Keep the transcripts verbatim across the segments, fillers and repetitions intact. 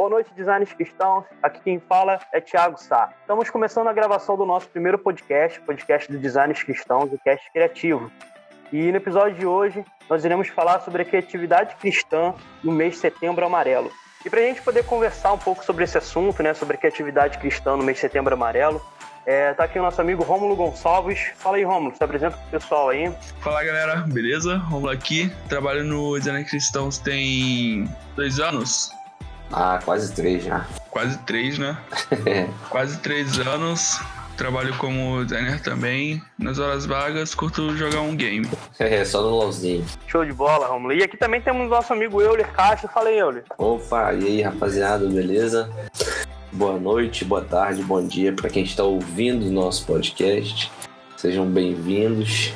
Boa noite, designers cristãos. Aqui quem fala é Thiago Sá. Estamos começando a gravação do nosso primeiro podcast, podcast do Designers Cristãos, o Cast Criativo. E no episódio de hoje, nós iremos falar sobre a criatividade cristã no mês de Setembro Amarelo. E para a gente poder conversar um pouco sobre esse assunto, né, sobre a criatividade cristã no mês de Setembro Amarelo, É, tá aqui o nosso amigo Rômulo Gonçalves. Fala aí, Rômulo, se apresenta pro pessoal aí. Fala, galera, beleza? Rômulo aqui, trabalho no Designer Cristãos tem dois anos. Ah, quase três já. Quase três, né? Quase três anos. Trabalho como designer também. Nas horas vagas, curto jogar um game. É, só no LOLzinho. Show de bola, Rômulo. E aqui também temos o nosso amigo Euler Castro. Fala aí, Euler. Opa, e aí, rapaziada, beleza? Boa noite, boa tarde, bom dia para quem está ouvindo o nosso podcast. Sejam bem-vindos.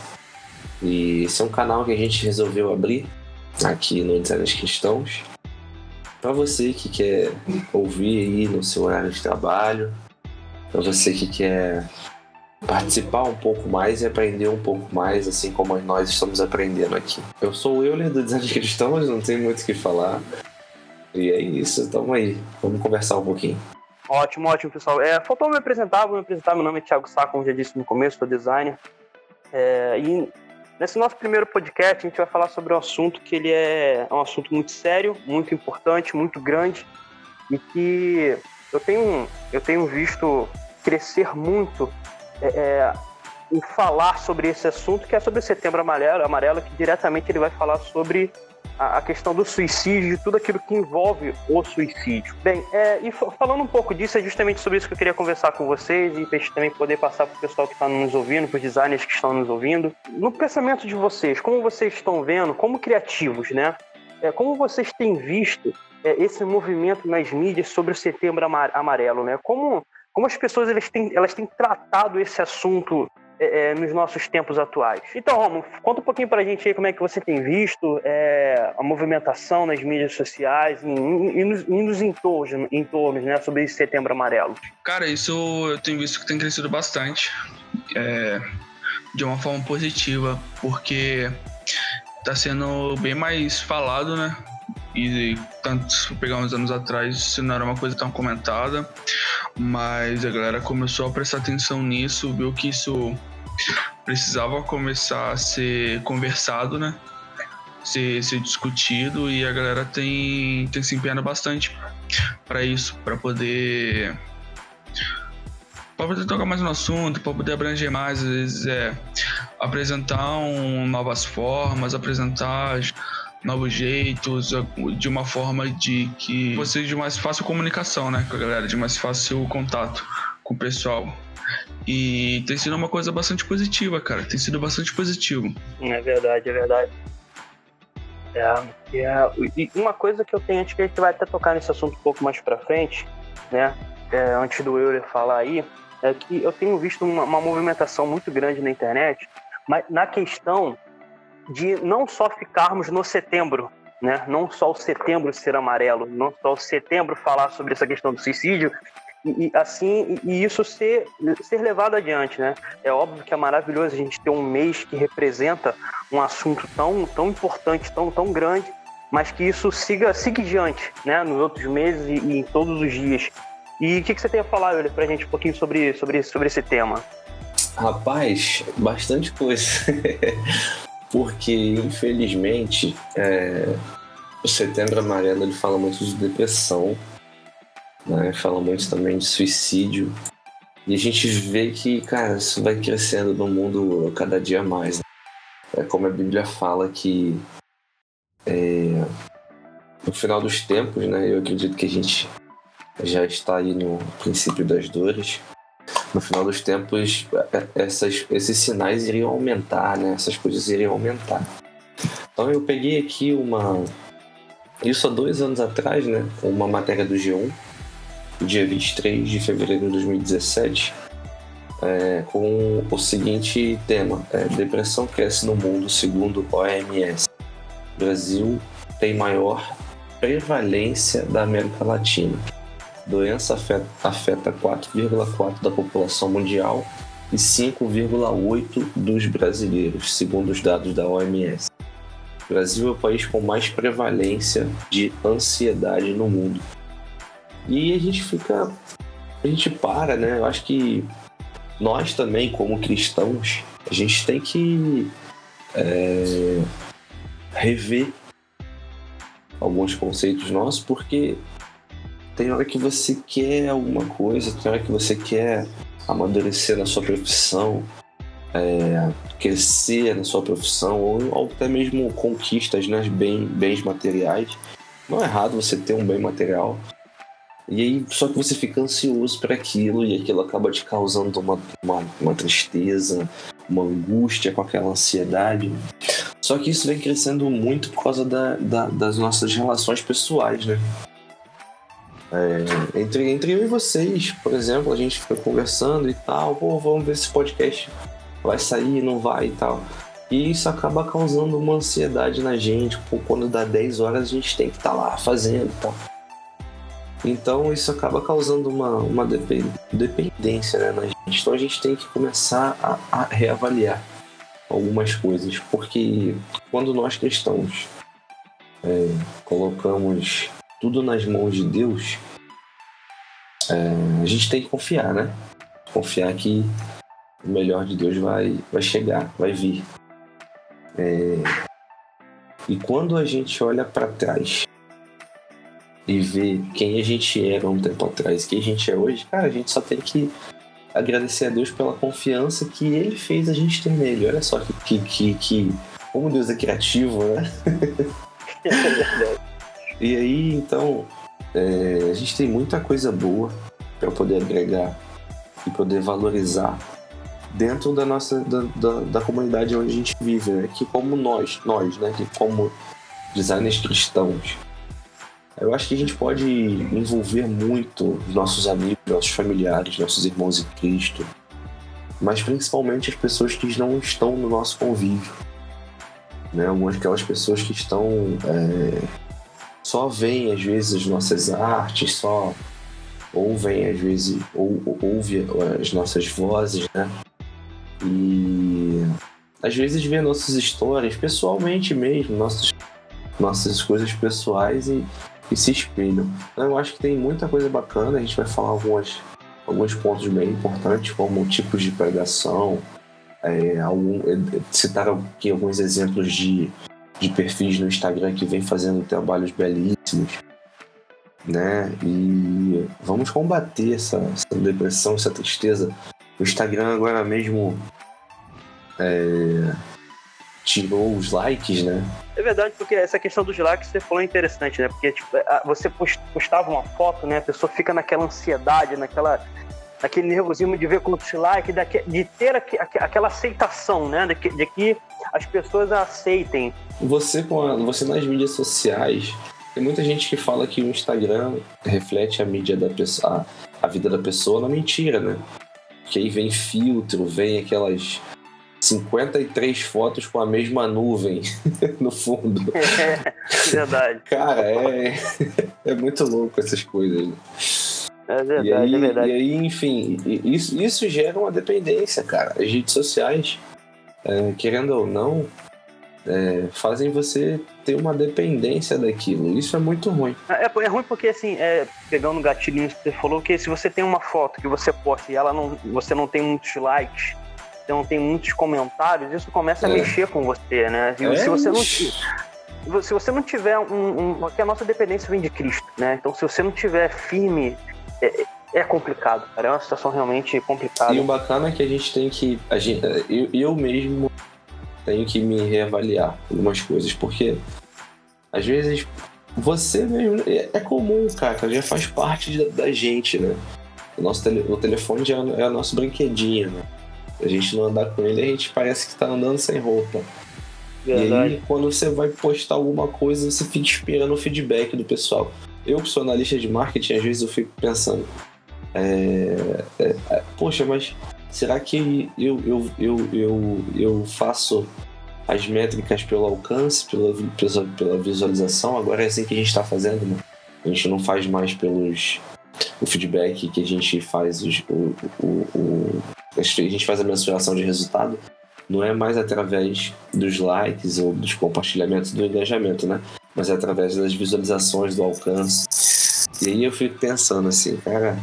E esse é um canal que a gente resolveu abrir aqui no Designers Cristãos para você que quer ouvir aí no seu horário de trabalho, para você que quer participar um pouco mais e aprender um pouco mais, assim como nós estamos aprendendo aqui. Eu sou o Euler do Designers Cristãos, não tenho muito o que falar. E é isso, tamo aí. Vamos conversar um pouquinho. Ótimo, ótimo, pessoal. É, faltou me apresentar, vou me apresentar. Meu nome é Thiago Sá, como já disse no começo, sou designer. É, e nesse nosso primeiro podcast, a gente vai falar sobre um assunto que ele é, é um assunto muito sério, muito importante, muito grande, e que eu tenho, eu tenho visto crescer muito é, é, em falar sobre esse assunto, que é sobre o Setembro Amarelo, amarelo que diretamente ele vai falar sobre a questão do suicídio, tudo aquilo que envolve o suicídio. Bem, é, e falando um pouco disso, é justamente sobre isso que eu queria conversar com vocês e para a gente também poder passar para o pessoal que está nos ouvindo, para os designers que estão nos ouvindo. No pensamento de vocês, como vocês estão vendo, como criativos, né? É, como vocês têm visto é, esse movimento nas mídias sobre o Setembro Amarelo, né? Como, como as pessoas elas têm, elas têm tratado esse assunto É, é, nos nossos tempos atuais. Então, Romulo, conta um pouquinho pra gente aí como é que você tem visto é, a movimentação nas mídias sociais e, e, e, nos, e nos entornos, entornos, né, sobre esse Setembro Amarelo. Cara, isso eu tenho visto que tem crescido bastante, é, de uma forma positiva, porque tá sendo bem mais falado, né? E tanto se pegar uns anos atrás, isso não era uma coisa tão comentada, mas a galera começou a prestar atenção nisso, viu que isso precisava começar a ser conversado, né? Ser, ser discutido, e a galera tem, tem se empenhado bastante para isso, para poder para poder tocar mais no assunto, para poder abranger mais, às vezes é apresentar um, novas formas, apresentar novos jeitos, de uma forma de que você de mais fácil comunicação, né, com a galera, de mais fácil contato com o pessoal. E tem sido uma coisa bastante positiva, cara, tem sido bastante positivo. É verdade, é verdade. É, é, e uma coisa que eu tenho, acho que a gente vai até tocar nesse assunto um pouco mais pra frente, né, é, antes do Euler falar aí, é que eu tenho visto uma, uma movimentação muito grande na internet, mas na questão de não só ficarmos no setembro, né? Não só o setembro ser amarelo, não só o setembro falar sobre essa questão do suicídio e, e assim e isso ser, ser levado adiante, né? É óbvio que é maravilhoso a gente ter um mês que representa um assunto tão, tão importante, tão, tão grande, mas que isso siga, siga adiante, né? Nos outros meses e, e em todos os dias. E o que, que você tem a falar, Euler, pra gente um pouquinho sobre, sobre, sobre esse tema? Rapaz, bastante coisa. Porque, infelizmente, é, o Setembro Amarelo ele fala muito de depressão, né? Fala muito também de suicídio. E a gente vê que, cara, isso vai crescendo no mundo cada dia mais. Né? É como a Bíblia fala que é, no final dos tempos, né? Eu acredito que a gente já está aí no princípio das dores. No final dos tempos, essas, esses sinais iriam aumentar, né? Essas coisas iriam aumentar. Então eu peguei aqui uma... Isso há dois anos atrás, né? Uma matéria do G um, dia vinte e três de fevereiro de dois mil e dezessete, é, com o seguinte tema: é, depressão cresce no mundo segundo O M S. O Brasil tem maior prevalência da América Latina. Doença afeta, afeta quatro vírgula quatro por cento da população mundial e cinco vírgula oito por cento dos brasileiros, segundo os dados da O M S. O Brasil é o país com mais prevalência de ansiedade no mundo. E a gente fica, a gente para, né? Eu acho que nós também, como cristãos, a gente tem que é, rever alguns conceitos nossos, porque tem hora que você quer alguma coisa, tem hora que você quer amadurecer na sua profissão, é, crescer na sua profissão, ou, ou até mesmo conquistas, né, bem, bens materiais. Não é errado você ter um bem material, e aí só que você fica ansioso para aquilo, e aquilo acaba te causando uma, uma, uma tristeza, uma angústia com aquela ansiedade. Só que isso vem crescendo muito por causa da, da, das nossas relações pessoais, né? É, entre, entre eu e vocês, por exemplo, a gente fica conversando e tal, pô, vamos ver se esse podcast vai sair, não vai e tal. E isso acaba causando uma ansiedade na gente, pô, quando dá dez horas a gente tem que estar tá lá fazendo e tal. Então isso acaba causando uma, uma dependência, né, na gente. Então a gente tem que começar a, a reavaliar algumas coisas, porque quando nós cristãos é, colocamos tudo nas mãos de Deus, é, a gente tem que confiar, né? Confiar que o melhor de Deus vai, vai chegar, vai vir. É, e quando a gente olha para trás e vê quem a gente era um tempo atrás, quem a gente é hoje, cara, a gente só tem que agradecer a Deus pela confiança que Ele fez a gente ter nele. Olha só que, que, que, que como Deus é criativo, né? E aí, então, é, a gente tem muita coisa boa para poder agregar e poder valorizar dentro da nossa da, da, da comunidade onde a gente vive, né? Que como nós, nós, né? Que como designers cristãos, eu acho que a gente pode envolver muito nossos amigos, nossos familiares, nossos irmãos em Cristo, mas principalmente as pessoas que não estão no nosso convívio, né? Algumas aquelas pessoas que estão é, só veem às vezes as nossas artes, só ouvem às vezes ou, ou, ouvem as nossas vozes, né? E às vezes vê nossas histórias pessoalmente mesmo, nossas, nossas coisas pessoais e e se espelham. Eu acho que tem muita coisa bacana, a gente vai falar algumas, alguns pontos bem importantes, como tipos de pregação, é, algum, citar aqui alguns exemplos de, de perfis no Instagram que vem fazendo trabalhos belíssimos, né? E vamos combater essa, essa depressão, essa tristeza. O Instagram agora mesmo é, tirou os likes, né? É verdade, porque essa questão dos likes que você falou é interessante, né? Porque tipo, você postava uma foto, né? A pessoa fica naquela ansiedade, naquela, naquele nervosismo de ver quantos likes, de ter aquela aceitação, né? De que, de que as pessoas aceitem. Você, com a, você nas mídias sociais, tem muita gente que fala que o Instagram reflete a mídia da pessoa, a, a vida da pessoa, na mentira, né? Que aí vem filtro, vem aquelas cinquenta e três fotos com a mesma nuvem no fundo. É, verdade. Cara, é, é muito louco essas coisas. Né? É verdade, e aí, é verdade. E aí, enfim, isso, isso gera uma dependência, cara. As redes sociais, é, querendo ou não, é, fazem você ter uma dependência daquilo. Isso é muito ruim. É, é ruim porque, assim, é, pegando o gatilhinho que você falou, que se você tem uma foto que você posta e ela não, você não tem muitos likes, então tem muitos comentários, isso começa a é. mexer com você, né? E é se você não se você não tiver um, um... Porque a nossa dependência vem de Cristo, né? Então se você não tiver firme, é, é complicado, cara. É uma situação realmente complicada. E o bacana é que a gente tem que... A gente, eu, eu mesmo tenho que me reavaliar algumas coisas, porque às vezes você mesmo... É, é comum, cara, já faz parte da, da gente, né? O, nosso tele, o telefone já é o nosso brinquedinho, né? A gente não andar com ele, a gente parece que tá andando sem roupa. Verdade. E aí, quando você vai postar alguma coisa, você fica esperando o feedback do pessoal. Eu, que sou analista de marketing, às vezes eu fico pensando, é, é, é, poxa, mas será que eu, eu, eu, eu, eu faço as métricas pelo alcance, pela, pela visualização? Agora é assim que a gente tá fazendo, né? A gente não faz mais pelos... o feedback que a gente faz, o, o, o, a gente faz a mensuração de resultado, não é mais através dos likes ou dos compartilhamentos, do engajamento, né? Mas é através das visualizações, do alcance. E aí eu fico pensando assim, cara,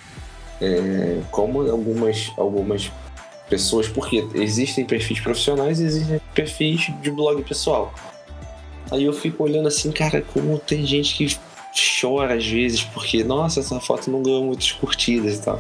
é, como algumas, algumas pessoas, porque existem perfis profissionais e existem perfis de blog pessoal. Aí eu fico olhando assim, cara, como tem gente que chora às vezes porque, nossa, essa foto não ganhou muitas curtidas e tal.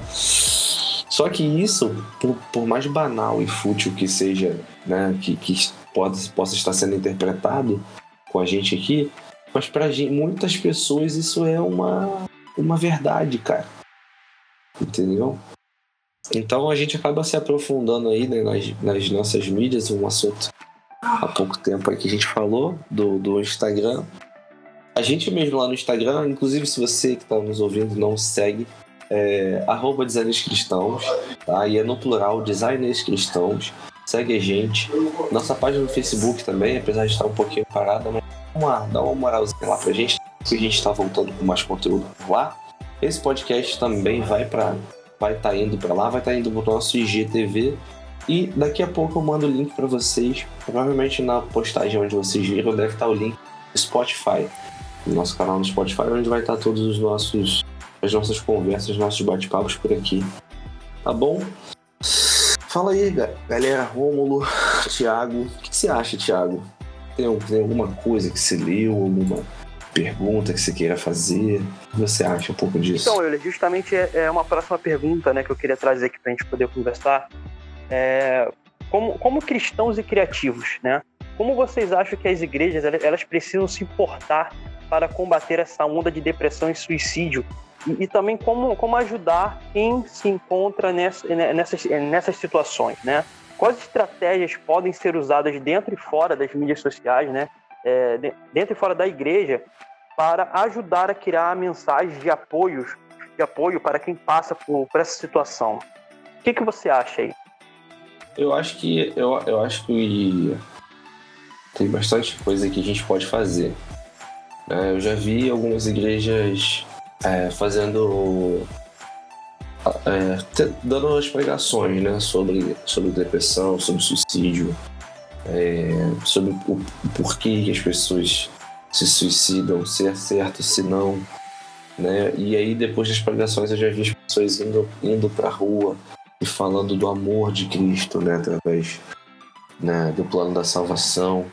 Só que isso, por, por mais banal e fútil que seja, né, que, que pode, possa estar sendo interpretado com a gente aqui, mas pra gente, muitas pessoas isso é uma, uma verdade, cara. Entendeu? Então a gente acaba se aprofundando aí, né, nas, nas nossas mídias, um assunto há pouco tempo aí que a gente falou do, do Instagram. A gente mesmo lá no Instagram, inclusive se você que está nos ouvindo não segue, é arroba designers cristãos, tá? E é no plural, designers cristãos. Segue a gente. Nossa página no Facebook também, apesar de estar um pouquinho parada, mas dá uma, dá uma moralzinha lá pra gente, que a gente está voltando com mais conteúdo por lá. Esse podcast também vai para vai estar tá indo para lá, vai estar tá indo pro nosso I G T V. E daqui a pouco eu mando o link para vocês. Provavelmente na postagem onde vocês viram deve estar tá o link do Spotify, no nosso canal no Spotify, onde vai estar tá todos os nossos as nossas conversas, os nossos bate-papos por aqui. Tá bom? Fala aí, galera. Rômulo, Thiago. O que você acha, Thiago? Tem, tem alguma coisa que você leu? Alguma pergunta que você queira fazer? O que você acha um pouco disso? Então, Euler, justamente é, é uma próxima pergunta, né, que eu queria trazer aqui pra gente poder conversar. É, como, como cristãos e criativos, né? Como vocês acham que as igrejas elas precisam se portar para combater essa onda de depressão e suicídio? E, e também como, como ajudar quem se encontra nessa, nessas, nessas situações, né? Quais estratégias podem ser usadas dentro e fora das mídias sociais, né? É, dentro e fora da igreja, para ajudar a criar mensagens de apoio, de apoio para quem passa por, por essa situação? O que, que você acha aí? Eu acho que eu, eu acho que tem bastante coisa que a gente pode fazer. É, eu já vi algumas igrejas é, fazendo é, te, dando as pregações, né, sobre, sobre depressão, sobre suicídio, é, sobre o, o porquê que as pessoas se suicidam, se é certo, se não, né? E aí depois das pregações eu já vi as pessoas indo, indo pra rua e falando do amor de Cristo, né, através, né, do plano da salvação.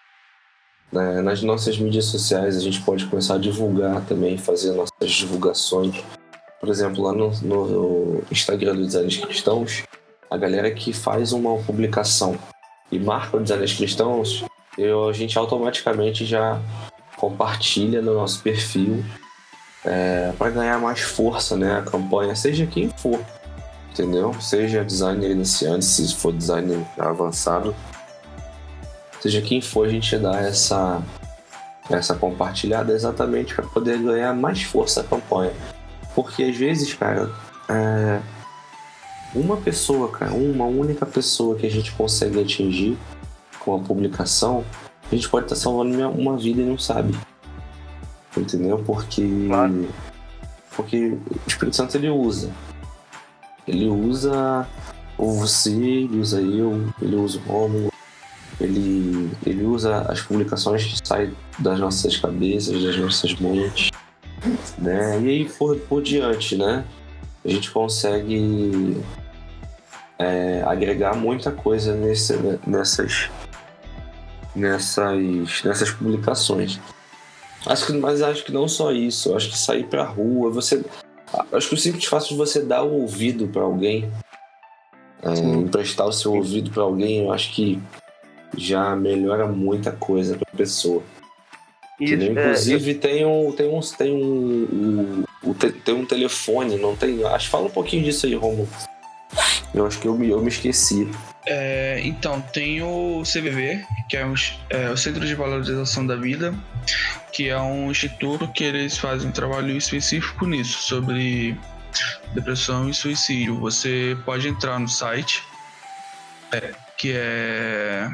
Né, nas nossas mídias sociais a gente pode começar a divulgar também, fazer nossas divulgações. Por exemplo, lá no, no Instagram do Designers Cristãos, a galera que faz uma publicação e marca o Designers Cristãos, eu, a gente automaticamente já compartilha no nosso perfil é, para ganhar mais força, né, a campanha, seja quem for. Entendeu? Seja designer iniciante, se for designer avançado, seja quem for, a gente dá essa, essa compartilhada exatamente para poder ganhar mais força a campanha. Porque às vezes, cara, é, uma pessoa, cara, uma única pessoa que a gente consegue atingir com a publicação, a gente pode estar salvando uma vida e não sabe. Entendeu? Porque, claro. Porque o Espírito Santo ele usa. Ele usa você, ele usa eu, ele usa o Rômulo, ele, ele usa as publicações que saem das nossas cabeças, das nossas mentes, né? E aí por, por diante, né? A gente consegue é, agregar muita coisa nesse, nessas, nessas, nessas publicações. Acho que, mas acho que não só isso, acho que sair pra rua, você... Acho que o simples fato de você dar o ouvido para alguém, é, emprestar o seu ouvido para alguém, eu acho que já melhora muita coisa para a pessoa. Isso, inclusive é, eu... tem um tem um tem um, um, tem um telefone, não tem? Acho fala um pouquinho disso aí, Romulo. Eu acho que eu me, eu me esqueci. É, então, tem o C V V, que é o, é o Centro de Valorização da Vida, que é um instituto que eles fazem um trabalho específico nisso, sobre depressão e suicídio. Você pode entrar no site, é, que é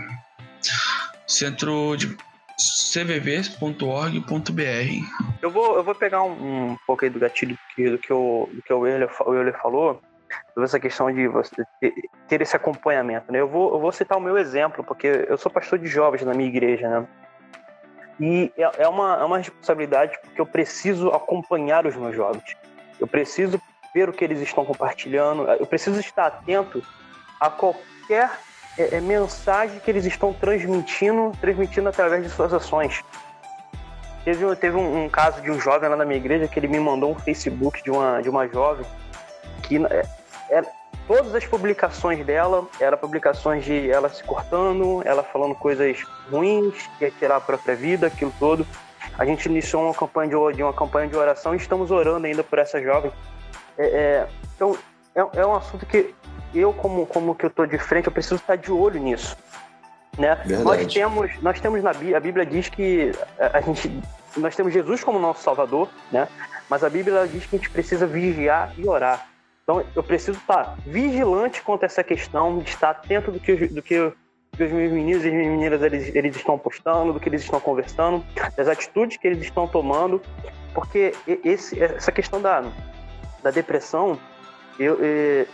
centro de c v v ponto org ponto b r. Eu vou, eu vou pegar um, um pouco aí do gatilho do que, do que o, do que o Euler, o Euler falou, sobre essa questão de você ter, ter esse acompanhamento, né? Eu vou, eu vou citar o meu exemplo, porque eu sou pastor de jovens na minha igreja, né? E é uma, é uma responsabilidade porque eu preciso acompanhar os meus jovens. Eu preciso ver o que eles estão compartilhando. Eu preciso estar atento a qualquer é, é, mensagem que eles estão transmitindo, transmitindo através de suas ações. Teve, teve um, um caso de um jovem lá na minha igreja que ele me mandou um Facebook de uma, de uma jovem que é, é, todas as publicações dela eram publicações de ela se cortando, ela falando coisas ruins, que ia tirar a própria vida, aquilo todo. A gente iniciou uma campanha de, uma campanha de oração e estamos orando ainda por essa jovem. É, é, então, é, é um assunto que eu, como, como que eu estou de frente, eu preciso estar de olho nisso. Né? Nós temos, nós temos na Bíblia, a Bíblia diz que a, a gente, nós temos Jesus como nosso Salvador, né? Mas a Bíblia diz que a gente precisa vigiar e orar. Então, eu preciso estar vigilante quanto a essa questão, de estar atento do que, do que, que os meus meninos e as minhas meninas eles, eles estão postando, do que eles estão conversando, das atitudes que eles estão tomando, porque esse, essa questão da, da depressão eu, eu,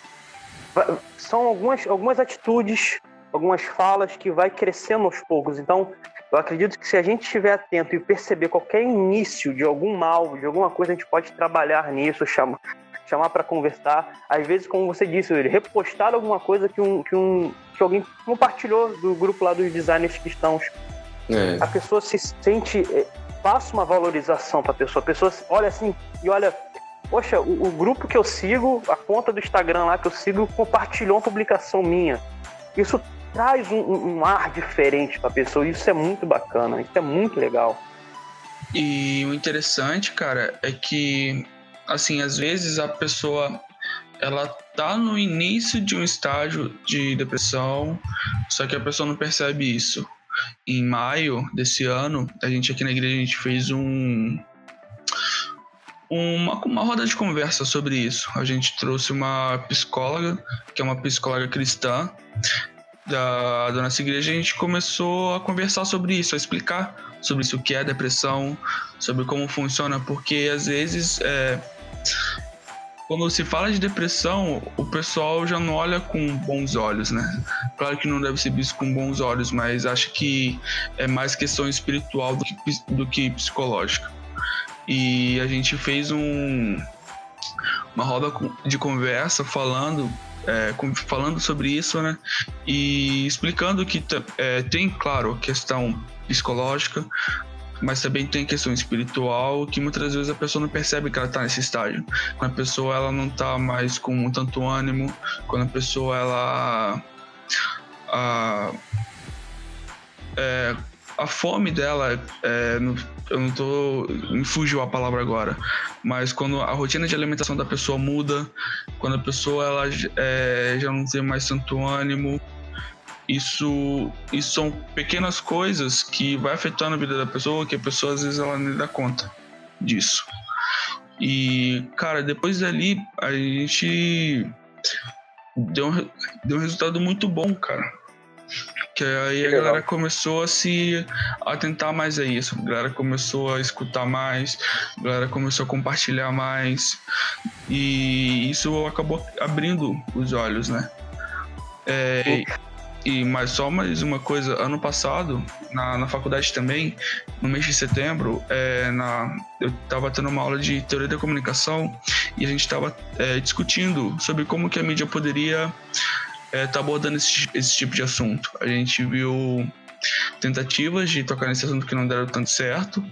são algumas, algumas atitudes, algumas falas que vai crescendo aos poucos. Então, eu acredito que se a gente estiver atento e perceber qualquer início de algum mal, de alguma coisa, a gente pode trabalhar nisso, chamar, chamar para conversar. Às vezes, como você disse, ele repostar alguma coisa que, um, que, um, que alguém compartilhou do grupo lá dos designers cristãos. É. A pessoa se sente... Passa uma valorização para a pessoa. A pessoa olha assim e olha... Poxa, o, o grupo que eu sigo, a conta do Instagram lá que eu sigo, compartilhou uma publicação minha. Isso traz um, um ar diferente para a pessoa. Isso é muito bacana, isso é muito legal. E o interessante, cara, é que, assim, às vezes a pessoa, ela tá no início de um estágio de depressão, só que a pessoa não percebe isso. Em maio desse ano, a gente aqui na igreja, a gente fez um... Uma, uma roda de conversa sobre isso. A gente trouxe uma psicóloga, que é uma psicóloga cristã da, da nossa igreja, e a gente começou a conversar sobre isso, a explicar sobre isso, o que é depressão, sobre como funciona, porque às vezes é, quando se fala de depressão, o pessoal já não olha com bons olhos, né? Claro que não deve ser visto com bons olhos, mas acho que é mais questão espiritual do que, do que psicológica. E a gente fez um, uma roda de conversa falando, é, falando sobre isso, né? E explicando que é, tem, claro, a questão psicológica, mas também tem questão espiritual, que muitas vezes a pessoa não percebe que ela está nesse estágio. Quando a pessoa ela não está mais com tanto ânimo, quando a pessoa ela... A, é, a fome dela, é, eu não tô... me fugiu a palavra agora, mas quando a rotina de alimentação da pessoa muda, quando a pessoa ela, é, já não tem mais tanto ânimo, isso, isso são pequenas coisas que vai afetando a vida da pessoa, que a pessoa às vezes ela nem dá conta disso. E, cara, depois dali a gente deu um, deu um resultado muito bom, cara. Que aí a galera começou a se atentar mais a isso, a galera começou a escutar mais, a galera começou a compartilhar mais, e isso acabou abrindo os olhos, né? É, e mais só mais uma coisa, ano passado, na, na faculdade também, no mês de setembro, é, na, eu estava tendo uma aula de teoria da comunicação e a gente estava é, discutindo sobre como que a mídia poderia É, tá abordando esse, esse tipo de assunto. A gente viu tentativas de tocar nesse assunto que não deram tanto certo,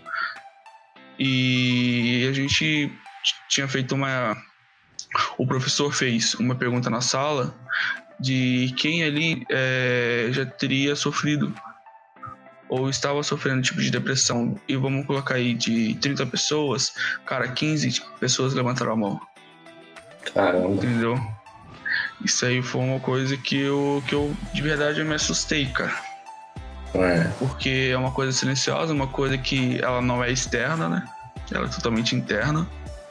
e a gente tinha feito uma... O professor fez uma pergunta na sala de quem ali é, já teria sofrido ou estava sofrendo tipo de depressão, e vamos colocar aí de trinta pessoas, cara, quinze pessoas levantaram a mão. Caramba. Entendeu? Isso aí foi uma coisa que eu, que eu de verdade, eu me assustei, cara. É. Porque é uma coisa silenciosa, uma coisa que ela não é externa, né? Ela é totalmente interna.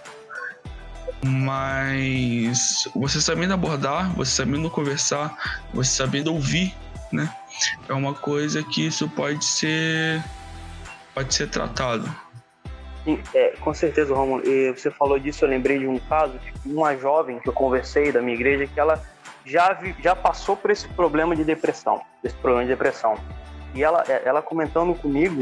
Mas você sabendo abordar, você sabendo conversar, você sabendo ouvir, né? É uma coisa que isso pode ser, pode ser tratado. Sim, é, com certeza, Romulo. E você falou disso, eu lembrei de um caso de uma jovem que eu conversei da minha igreja, que ela já, vi, já passou por esse problema de depressão, esse problema de depressão. E ela, ela comentando comigo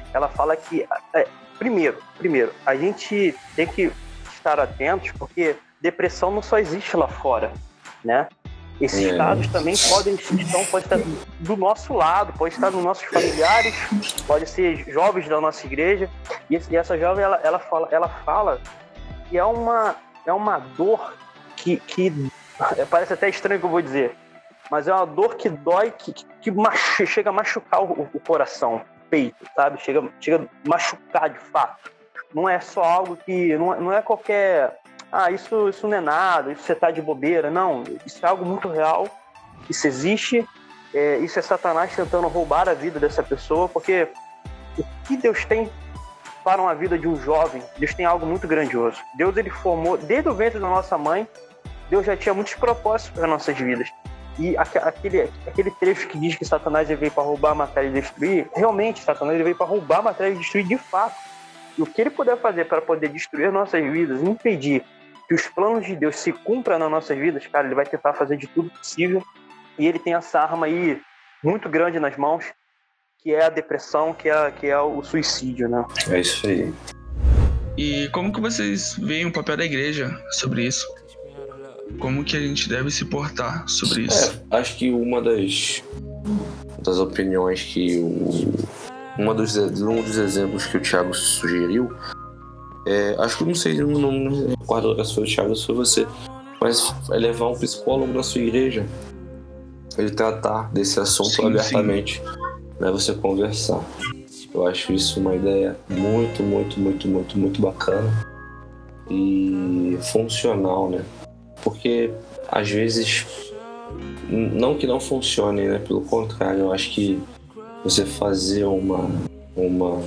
ela fala que, é, primeiro, primeiro, a gente tem que estar atentos, porque depressão não só existe lá fora, né? Esses é. dados também podem, então, pode estar do nosso lado, pode estar nos nossos familiares, pode ser jovens da nossa igreja. E essa jovem, ela, ela, fala, ela fala que é uma, é uma dor que, que parece até estranho o que eu vou dizer, mas é uma dor que dói, que, que machu, chega a machucar o, o coração, o peito, sabe? Chega, chega a machucar de fato. Não é só algo que... Não, não é qualquer... Ah, isso, isso não é nada, isso você tá de bobeira. Não, isso é algo muito real, isso existe, é, isso é Satanás tentando roubar a vida dessa pessoa, porque o que Deus tem para uma vida de um jovem, Deus tem algo muito grandioso. Deus, ele formou, desde o ventre da nossa mãe, Deus já tinha muitos propósitos para nossas vidas. E aquele, aquele trecho que diz que Satanás veio para roubar, matar e destruir, realmente, Satanás veio para roubar, matar e destruir de fato. E o que ele puder fazer para poder destruir nossas vidas, impedir que os planos de Deus se cumpram nas nossas vidas, cara, ele vai tentar fazer de tudo possível. E ele tem essa arma aí muito grande nas mãos, que é a depressão, que é, que é o suicídio, né? É isso aí. E como que vocês veem o papel da igreja sobre isso? Como que a gente deve se portar sobre isso? É, acho que uma das, das opiniões que o... Uma dos, um dos exemplos que o Thiago sugeriu, é, acho que não sei, não, não me recordo se foi o Thiago, se foi você, mas é levar um psicólogo na sua igreja, ele tratar desse assunto sim, abertamente, sim. Né, você conversar. Eu acho isso uma ideia muito, muito, muito, muito, muito bacana e funcional, né? Porque às vezes, não que não funcione, né? Pelo contrário, eu acho que você fazer uma uma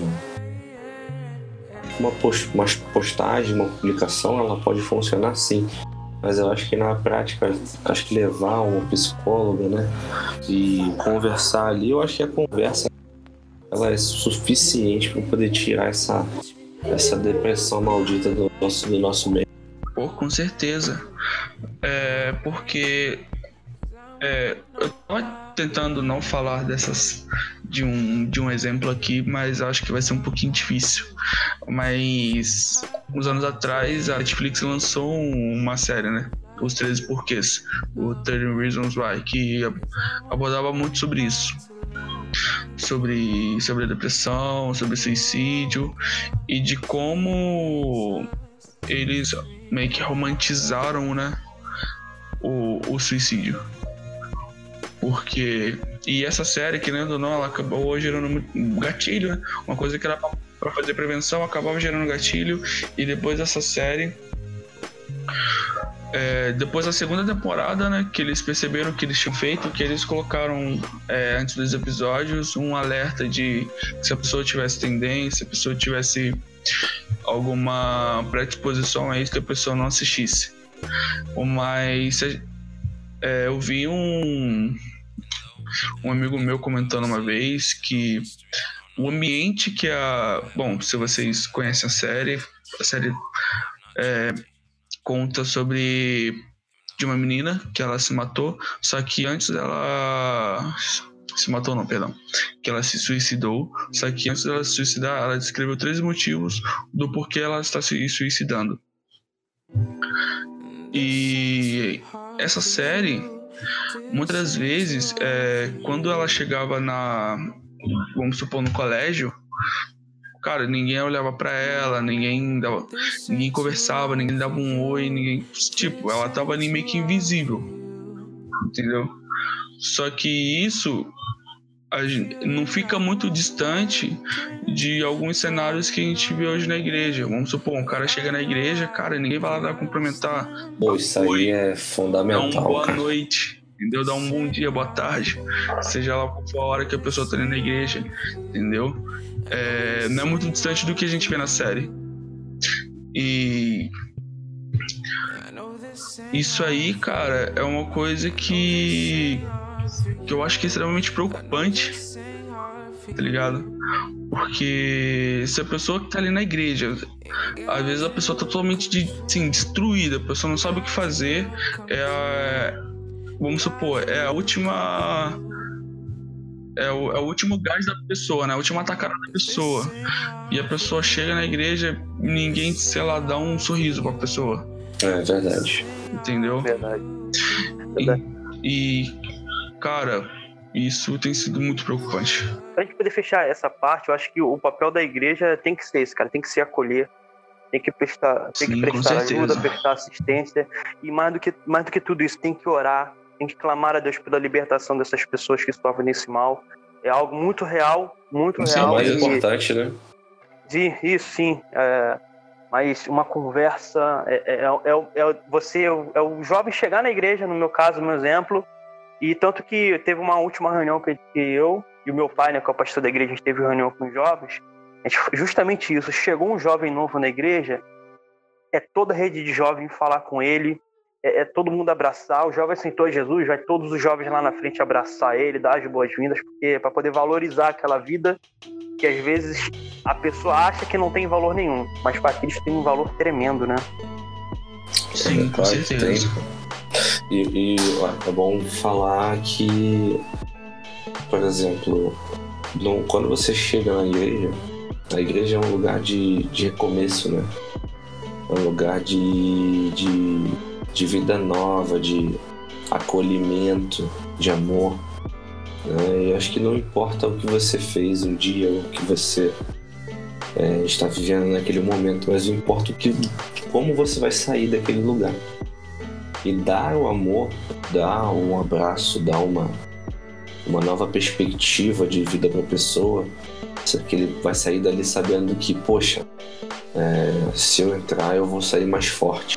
uma postagem, uma publicação, ela pode funcionar sim, mas eu acho que na prática, acho que levar um psicólogo, né, e conversar ali, eu acho que a conversa ela é suficiente para poder tirar essa essa depressão maldita do nosso do nosso meio. Pô, com certeza, é porque é, eu tava tentando não falar dessas de um, de um exemplo aqui, mas acho que vai ser um pouquinho difícil. Mas uns anos atrás a Netflix lançou uma série, né? Os treze Porquês, o thirty Reasons Why, que abordava muito sobre isso. Sobre, sobre a depressão, sobre suicídio e de como eles meio que romantizaram, né, o, o suicídio. Porque... E essa série, querendo ou não, ela acabou gerando um gatilho, né? Uma coisa que era pra fazer prevenção, acabava gerando gatilho. E depois dessa série... É, depois da segunda temporada, né? Que eles perceberam que eles tinham feito, que eles colocaram, é, antes dos episódios, um alerta de se a pessoa tivesse tendência, se a pessoa tivesse alguma predisposição a isso, que a pessoa não assistisse. Mas... É, eu vi um... um amigo meu comentando uma vez que o ambiente que a... Bom, se vocês conhecem a série, a série é, conta sobre de uma menina que ela se matou, só que antes dela... Se matou não, perdão. Que ela se suicidou, só que antes dela se suicidar, ela descreveu três motivos do porquê ela está se suicidando. E essa série... Muitas das vezes, é, quando ela chegava na, vamos supor, no colégio, cara, ninguém olhava pra ela, ninguém dava, ninguém conversava, ninguém dava um oi, ninguém, tipo, ela tava ali meio que invisível, entendeu? Só que isso a gente, não fica muito distante de alguns cenários que a gente vê hoje na igreja. Vamos supor, um cara chega na igreja, cara, ninguém vai lá dar cumprimentar. Pô, isso aí é fundamental. Dá uma boa cara. noite, entendeu? Dá um bom dia, boa tarde, seja lá qual for a hora que a pessoa tá ali na igreja, entendeu? É, não é muito distante do que a gente vê na série. E isso aí, cara, é uma coisa que que eu acho que é extremamente preocupante, tá ligado? Porque se a pessoa que tá ali na igreja, às vezes a pessoa tá totalmente de, assim, destruída, a pessoa não sabe o que fazer, é a, vamos supor, é a última é o, é o último gás da pessoa, né? A última tacada da pessoa. E a pessoa chega na igreja, ninguém, sei lá, dá um sorriso pra pessoa. É verdade. Entendeu? Verdade. Verdade. E, e, cara, isso tem sido muito preocupante. Pra gente poder fechar essa parte, eu acho que o papel da igreja tem que ser esse, cara. Tem que ser acolher. Tem que prestar, tem Sim, que prestar ajuda, prestar assistência. E mais do que, mais do que tudo isso, tem que orar. Tem que clamar a Deus pela libertação dessas pessoas que sofrem desse mal. É algo muito real, muito Isso real. é o mais e, importante, né? de, isso sim. É, mas uma conversa é, é, é, é você, é o jovem chegar na igreja, no meu caso, no meu exemplo. E tanto que teve uma última reunião que eu e o meu pai, né, que é o pastor da igreja, a gente teve reunião com os jovens. A gente, justamente isso. Chegou um jovem novo na igreja, é toda a rede de jovens falar com ele. É, é todo mundo abraçar, o jovem aceitou Jesus, vai todos os jovens lá na frente abraçar ele, dar as boas-vindas, porque para poder valorizar aquela vida que às vezes a pessoa acha que não tem valor nenhum, mas para aqueles tem um valor tremendo, né? Sim, com claro que certeza. tem. E, e ó, é bom falar que, por exemplo, no, quando você chega na igreja, a igreja é um lugar de, de recomeço, né? É um lugar de, de de vida nova, de acolhimento, de amor. Né? E acho que não importa o que você fez um dia, o que você é, está vivendo naquele momento, mas importa o que, como você vai sair daquele lugar. E dar o amor, dar um abraço, dar uma, uma nova perspectiva de vida para a pessoa, que ele vai sair dali sabendo que, poxa, é, se eu entrar eu vou sair mais forte.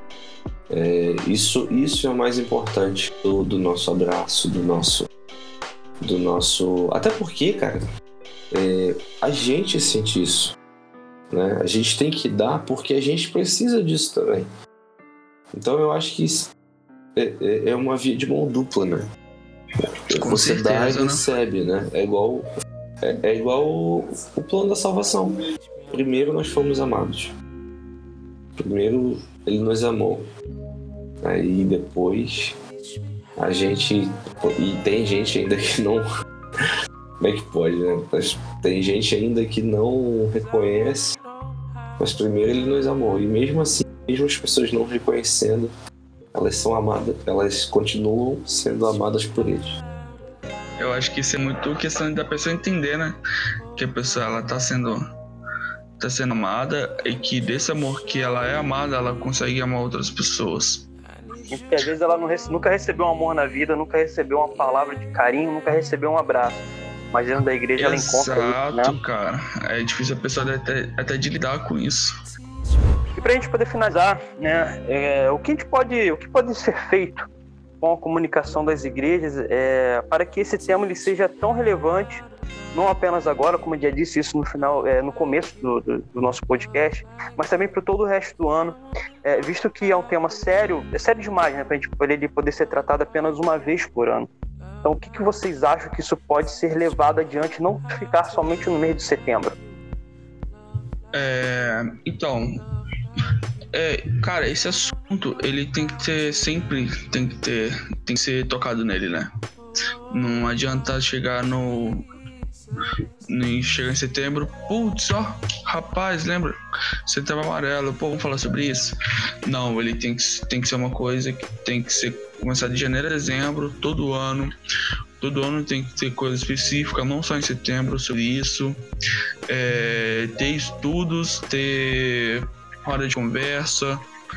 É, isso, isso é o mais importante do, do nosso abraço, do nosso, do nosso... Até porque, cara, é, a gente sente isso, né? A gente tem que dar porque a gente precisa disso também. Então eu acho que isso é, é, é uma via de mão dupla, né? Com Você certeza, dá e né? recebe, né? É igual, é, é igual o, o plano da salvação. Primeiro nós fomos amados. Primeiro ele nos amou. Aí depois a gente... E tem gente ainda que não... Como é que pode, né? Mas tem gente ainda que não reconhece. Mas primeiro ele nos amou. E mesmo assim, mesmo as pessoas não reconhecendo, elas são amadas, elas continuam sendo amadas por ele. Eu acho que isso é muito questão da pessoa entender, né? Que a pessoa, ela tá sendo... tá sendo amada e que desse amor que ela é amada, ela consegue amar outras pessoas. Porque às vezes ela não rece- nunca recebeu um amor na vida, nunca recebeu uma palavra de carinho, nunca recebeu um abraço. Mas dentro da igreja ela encontra Exato, isso, né? cara. É difícil a pessoa até, até de lidar com isso. E pra gente poder finalizar, né, é, o que a gente pode, o que pode ser feito com a comunicação das igrejas é, para que esse tema ele seja tão relevante, não apenas agora, como eu já disse isso no final, é, no começo do, do, do nosso podcast, mas também para todo o resto do ano, é, visto que é um tema sério, é sério demais, né, para a gente poder, ele poder ser tratado apenas uma vez por ano. Então, o que, que vocês acham que isso pode ser levado adiante, não ficar somente no mês de setembro? É, então, é, cara, esse assunto ele tem que ter sempre, tem que ter, tem que ser tocado nele, né? Não adianta chegar no, no chegar em setembro, putz, ó, rapaz, lembra? Setembro Amarelo, pô, vamos falar sobre isso? Não, ele tem que, tem que ser uma coisa que tem que ser começar de janeiro a dezembro, todo ano. Todo ano tem que ter coisa específica, não só em setembro, sobre isso. É, ter estudos, ter roda de conversa,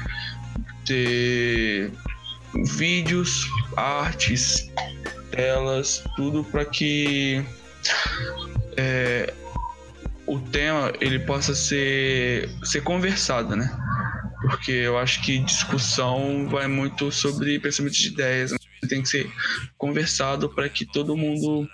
ter vídeos, artes, telas, tudo para que é, o tema ele possa ser, ser conversado, né? Porque eu acho que discussão vai muito sobre pensamento de ideias, né? Tem que ser conversado para que todo mundo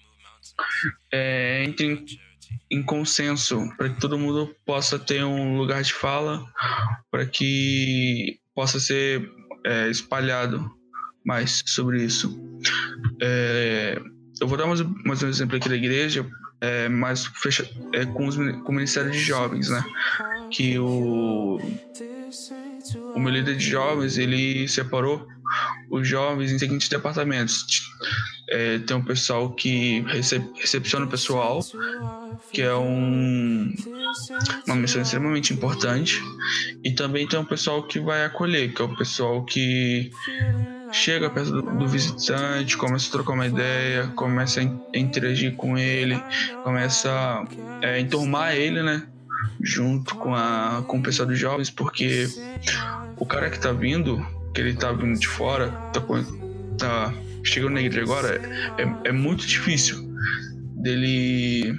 é, entre em, em consenso, para que todo mundo possa ter um lugar de fala, para que possa ser é, espalhado mais sobre isso. É, eu vou dar mais, mais um exemplo aqui da igreja, é, mais fecha, é, com, os, com o Ministério de Jovens, né? Que o, o meu líder de jovens, ele separou os jovens em seguintes departamentos. É, tem um pessoal que recep- recepciona o pessoal, que é um, uma missão extremamente importante. E também tem um pessoal que vai acolher, que é o pessoal que chega perto do, do visitante, começa a trocar uma ideia, começa a, in- a interagir com ele, começa a é, enturmar ele, né? Junto com, a, com o pessoal dos jovens, porque o cara que tá vindo, que ele tá vindo de fora, tá, tá chegando na igreja agora, é, é muito difícil dele,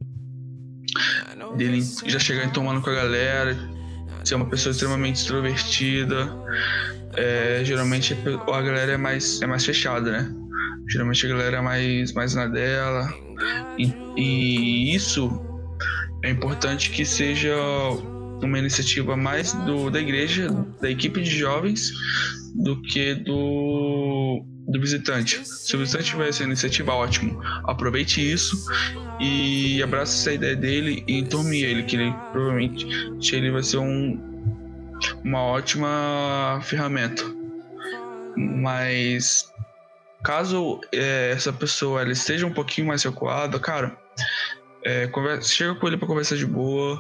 dele já chegar enturmando com a galera, ser uma pessoa extremamente extrovertida. É, geralmente a galera é mais, é mais fechada, né? Geralmente a galera é mais, mais na dela. E, e isso é importante que seja uma iniciativa mais do, da igreja, da equipe de jovens, do que do, do visitante. Se o visitante tiver essa iniciativa, ótimo. Aproveite isso e abrace essa ideia dele e enturme ele, que ele provavelmente ele vai ser um, uma ótima ferramenta. Mas caso é, essa pessoa ela esteja um pouquinho mais recuada, cara, é, conversa, chega com ele para conversar de boa.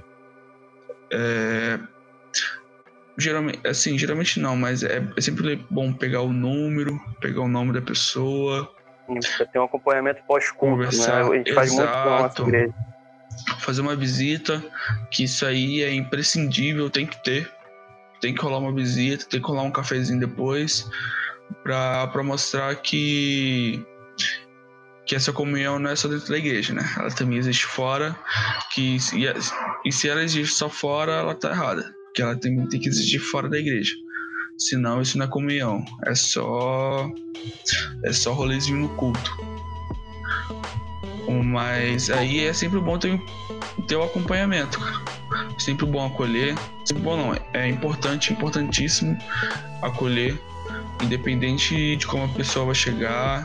É, geralmente, assim, geralmente não, mas é, é sempre bom pegar o número, pegar o nome da pessoa. Tem um acompanhamento pós-culto, né? A gente faz muito com a nossa igreja. Fazer uma visita, que isso aí é imprescindível, tem que ter. Tem que rolar uma visita, tem que rolar um cafezinho depois, pra, pra mostrar que, que essa comunhão não é só dentro da igreja, né? Ela também existe fora, que, e, e se ela existe só fora, ela tá errada, porque ela tem, tem que existir fora da igreja. Senão isso não é comunhão, é só, é só rolezinho no culto. Mas aí é sempre bom ter, ter o acompanhamento, cara. Sempre bom acolher. Sempre bom não, é importante, importantíssimo acolher, independente de como a pessoa vai chegar.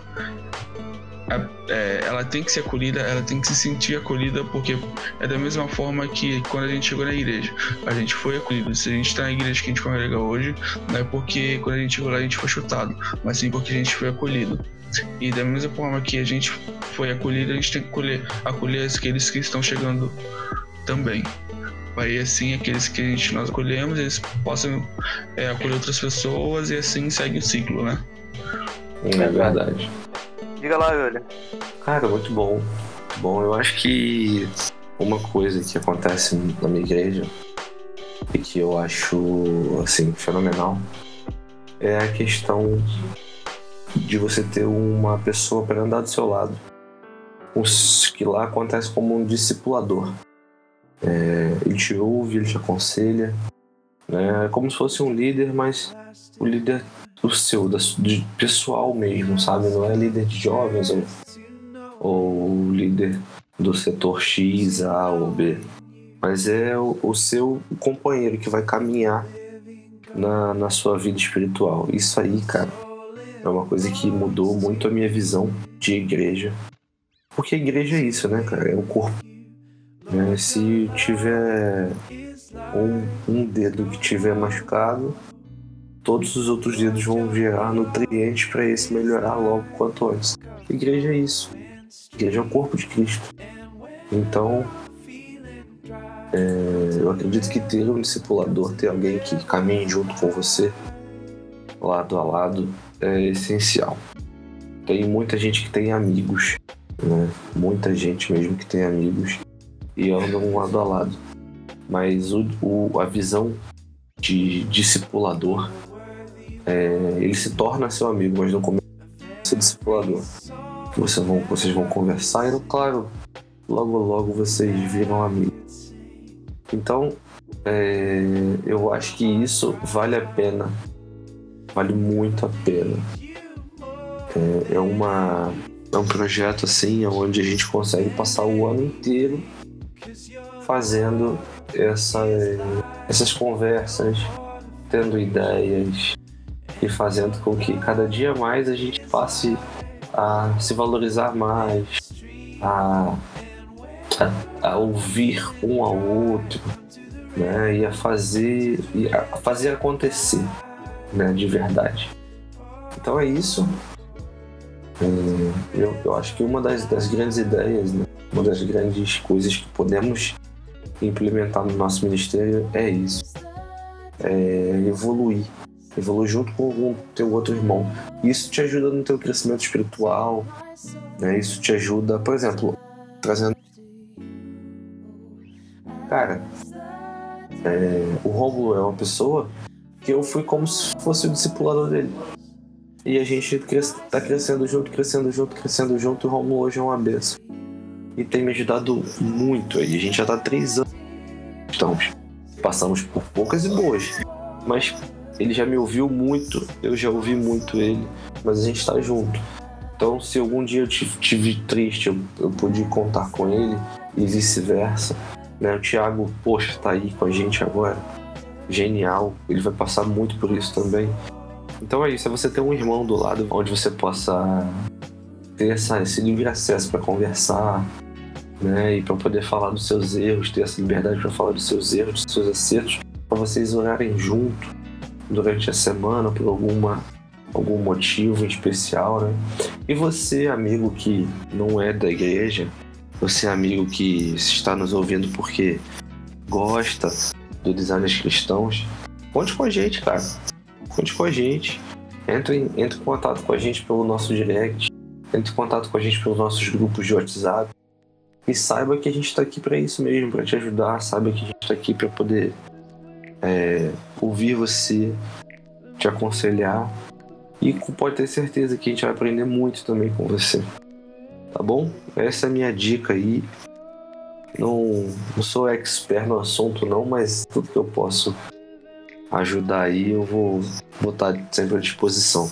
É, ela tem que ser acolhida, ela tem que se sentir acolhida, porque é da mesma forma que quando a gente chegou na igreja, a gente foi acolhido. Se a gente está na igreja que a gente congrega hoje, não é porque quando a gente chegou lá a gente foi chutado, mas sim porque a gente foi acolhido. E da mesma forma que a gente foi acolhido, a gente tem que acolher, acolher aqueles que estão chegando também. Aí assim, aqueles que a gente, nós acolhemos, eles possam é, acolher outras pessoas e assim segue o ciclo, né? É verdade. Diga lá, Yuri. Cara, muito bom. Bom, eu acho que uma coisa que acontece na minha igreja e que eu acho, assim, fenomenal é a questão de você ter uma pessoa para andar do seu lado. O que lá acontece como um discipulador. É, ele te ouve, ele te aconselha, né? É como se fosse um líder, mas o líder do seu, da, de pessoal mesmo, sabe? Não é líder de jovens ou, ou líder do setor X, A ou B, mas é o, o seu companheiro que vai caminhar na, na sua vida espiritual. Isso aí, cara, é uma coisa que mudou muito a minha visão de igreja, porque a igreja é isso, né, cara? É o corpo. É, se tiver um, um dedo que tiver machucado, todos os outros dedos vão gerar nutrientes para esse melhorar logo quanto antes. A igreja é isso. A igreja é o corpo de Cristo. Então, é, eu acredito que ter um discipulador, ter alguém que caminhe junto com você, lado a lado, é essencial. Tem muita gente que tem amigos, né? Muita gente mesmo que tem amigos e andam lado a lado, mas o, o, a visão de discipulador, é, ele se torna seu amigo, mas não começa a ser discipulador. Vocês vão, vocês vão conversar e, claro, logo logo vocês viram amigos. Então, é, eu acho que isso vale a pena, vale muito a pena. É, é, uma, é um projeto assim, onde a gente consegue passar o ano inteiro fazendo essa, essas conversas, tendo ideias e fazendo com que cada dia mais a gente passe a se valorizar mais, a, a, a ouvir um ao outro, né, e a fazer, e a fazer acontecer, né, de verdade. Então é isso. É, eu, eu acho que uma das, das grandes ideias, né, uma das grandes coisas que podemos implementar no nosso ministério é isso. É evoluir. Evoluir junto com o teu outro irmão. Isso te ajuda no teu crescimento espiritual, né? Isso te ajuda, por exemplo, trazendo... Cara, é, o Rômulo é uma pessoa que eu fui como se fosse o discipulador dele. E a gente cres... tá crescendo junto, crescendo junto, crescendo junto. E o Rômulo hoje é uma bênção. E tem me ajudado muito aí. A gente já tá há três anos. Então, passamos por poucas e boas. Mas ele já me ouviu muito, eu já ouvi muito ele. Mas a gente tá junto. Então, se algum dia eu tive triste, eu, eu pude contar com ele. E vice-versa. Né? O Thiago, poxa, tá aí com a gente agora. Genial. Ele vai passar muito por isso também. Então é isso, é você ter um irmão do lado onde você possa ter essa, esse livre acesso para conversar, né, e para poder falar dos seus erros, ter essa liberdade para falar dos seus erros, dos seus acertos, para vocês orarem junto durante a semana por alguma, algum motivo em especial, né? E você, amigo que não é da igreja, você, amigo que está nos ouvindo porque gosta do Designers Cristãos, conte com a gente, cara. Conte com a gente, entre, entre em contato com a gente pelo nosso direct, entre em contato com a gente pelos nossos grupos de WhatsApp e saiba que a gente está aqui para isso mesmo, para te ajudar, saiba que a gente está aqui para poder é, ouvir você, te aconselhar e pode ter certeza que a gente vai aprender muito também com você, tá bom? Essa é a minha dica aí. Não, não sou expert no assunto não, mas tudo que eu posso ajudar aí, eu vou botar sempre à disposição.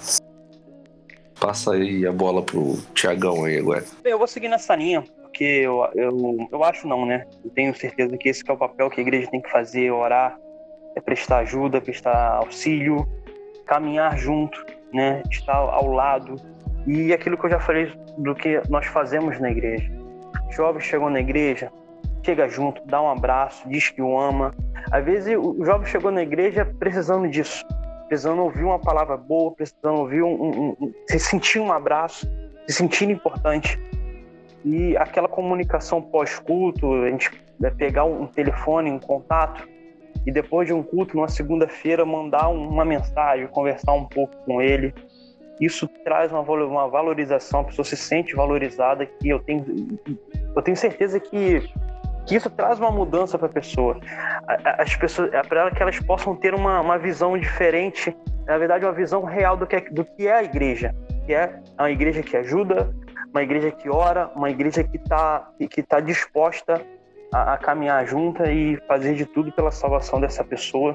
Passa aí a bola pro Thiagão aí agora. Bem, eu vou seguir nessa linha, porque eu, eu, eu acho não, né? Eu tenho certeza que esse que é o papel que a igreja tem que fazer, orar, é prestar ajuda, prestar auxílio, caminhar junto, né? Estar ao lado. E aquilo que eu já falei do que nós fazemos na igreja. Jovens chegam na igreja, chega junto, dá um abraço, diz que o ama. Às vezes o jovem chegou na igreja precisando disso, precisando ouvir uma palavra boa, precisando ouvir um, um, um se sentir um abraço, se sentir importante. E aquela comunicação pós-culto, a gente pegar um telefone, um contato, e depois de um culto, numa segunda-feira, mandar uma mensagem, conversar um pouco com ele. Isso traz uma valorização, a pessoa se sente valorizada, que eu tenho, eu tenho certeza que que isso traz uma mudança para a pessoa. As pessoas, para que elas possam ter uma, uma visão diferente, na verdade uma visão real do que, é, do que é a igreja, que é uma igreja que ajuda, uma igreja que ora, uma igreja que está que tá disposta a, a caminhar junta e fazer de tudo pela salvação dessa pessoa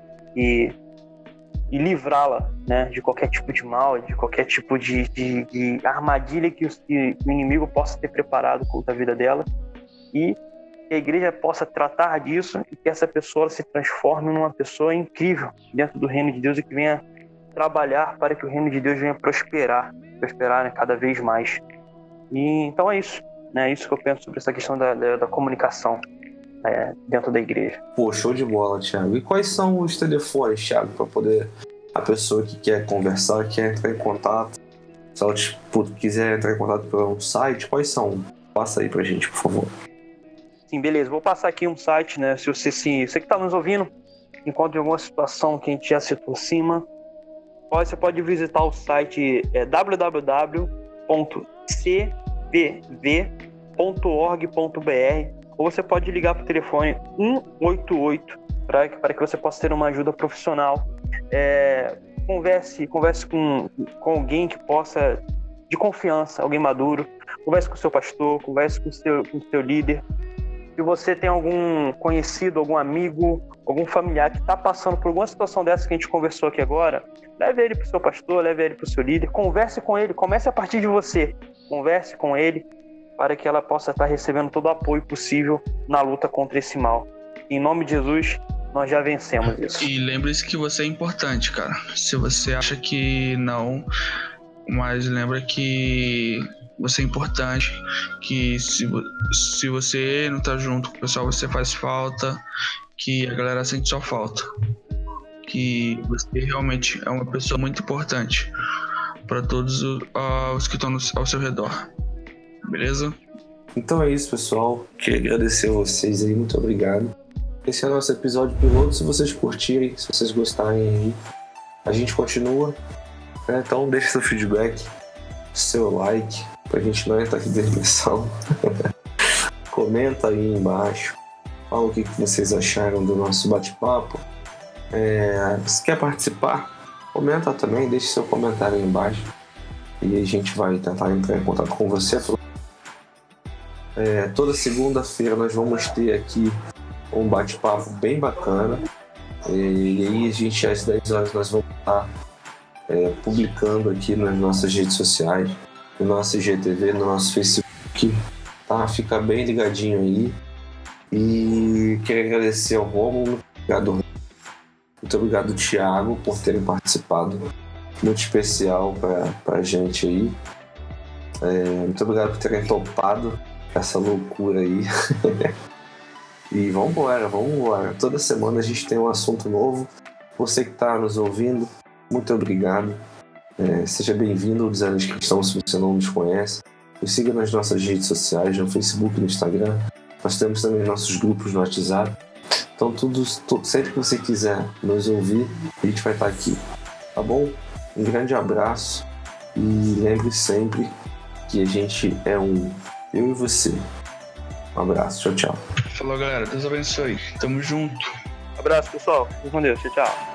e, e livrá-la, né, de qualquer tipo de mal, de qualquer tipo de, de, de armadilha que o, que o inimigo possa ter preparado contra a vida dela, e que a igreja possa tratar disso e que essa pessoa se transforme numa pessoa incrível dentro do reino de Deus e que venha trabalhar para que o reino de Deus venha prosperar, prosperar, né, cada vez mais. E então é isso, né? É isso que eu penso sobre essa questão da, da, da comunicação é, dentro da igreja. Pô, show de bola, Thiago. E quais são os telefones, Thiago, para poder a pessoa que quer conversar, quer entrar em contato, se ela tipo, quiser entrar em contato pelo site, quais são? Passa aí pra gente, por favor. Sim, beleza. Vou passar aqui um site, né? Se você, se, você que está nos ouvindo, encontra alguma situação que a gente já citou acima, você pode visitar o site é, w w w ponto c v v ponto org ponto b r, ou você pode ligar para o telefone um oito oito para para que você possa ter uma ajuda profissional. É, converse, converse com, com alguém que possa, de confiança, alguém maduro. Converse com o seu pastor, converse com o seu, com o seu líder. Se você tem algum conhecido, algum amigo, algum familiar que está passando por alguma situação dessa que a gente conversou aqui agora, leve ele para o seu pastor, leve ele para o seu líder, converse com ele, comece a partir de você, converse com ele para que ela possa estar recebendo todo o apoio possível na luta contra esse mal. Em nome de Jesus, nós já vencemos isso. E lembre-se que você é importante, cara. Se você acha que não, mas lembra que você é importante, que se, se você não tá junto com o pessoal, você faz falta, que a galera sente sua falta, que você realmente é uma pessoa muito importante. para todos uh, os que estão no, ao seu redor. Beleza? Então é isso, pessoal. Queria agradecer a vocês aí, muito obrigado. Esse é o nosso episódio piloto. Se vocês curtirem, se vocês gostarem aí, a gente continua. Né? Então deixe seu feedback, seu like, pra gente não entrar aqui de dimensão. Comenta aí embaixo. Fala o que vocês acharam do nosso bate-papo. É, se quer participar, comenta também, deixe seu comentário aí embaixo. E a gente vai tentar entrar em contato com você. É, toda segunda-feira nós vamos ter aqui um bate-papo bem bacana. E aí a gente, às dez horas, nós vamos estar é, publicando aqui nas nossas redes sociais, no nosso I G T V, no nosso Facebook. Tá? Fica bem ligadinho aí. E quero agradecer ao Rômulo, obrigado, muito obrigado, Thiago, por terem participado. Muito especial para a gente aí. É, muito obrigado por terem topado essa loucura aí. E vamos embora, vamos embora. Toda semana a gente tem um assunto novo. Você que está nos ouvindo, muito obrigado. É, seja bem-vindo ao Designers Cristãos se você não nos conhece. Nos siga nas nossas redes sociais, no Facebook e no Instagram. Nós temos também nossos grupos no WhatsApp. Então, tudo, tudo, sempre que você quiser nos ouvir, a gente vai estar aqui. Tá bom? Um grande abraço. E lembre sempre que a gente é um. Eu e você. Um abraço. Tchau, tchau. Falou, galera. Deus abençoe. Tamo junto. Abraço, pessoal. Fique com Deus. Tchau, tchau.